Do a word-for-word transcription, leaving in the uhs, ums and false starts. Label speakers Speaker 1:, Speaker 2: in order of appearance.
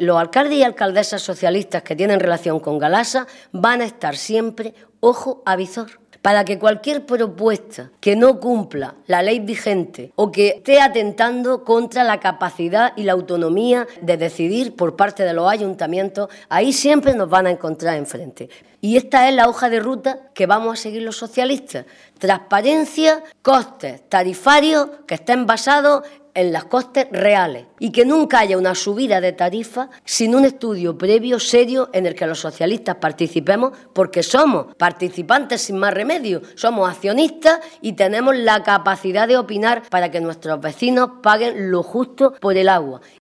Speaker 1: los alcaldes y alcaldesas socialistas que tienen relación con Galasa van a estar siempre ojo a visor, para que cualquier propuesta que no cumpla la ley vigente o que esté atentando contra la capacidad y la autonomía de decidir por parte de los ayuntamientos, ahí siempre nos van a encontrar enfrente. Y esta es la hoja de ruta que vamos a seguir los socialistas. Transparencia, costes tarifarios que estén basados en los costes reales y que nunca haya una subida de tarifa sin un estudio previo serio en el que los socialistas participemos, porque somos participantes sin más remedio, somos accionistas y tenemos la capacidad de opinar para que nuestros vecinos paguen lo justo por el agua.